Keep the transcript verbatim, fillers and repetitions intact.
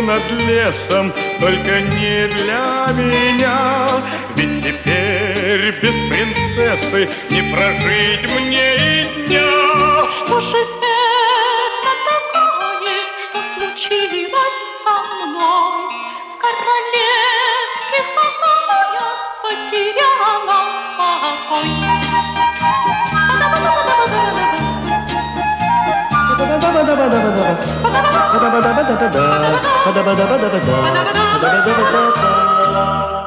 над лесом, только не для меня. Ведь теперь без принцессы не прожить мне и дня. Что же это такое, что случилось со мной? В королевских покоях потеряла покой. Ba-da-ba-da-ba-da-ba-da.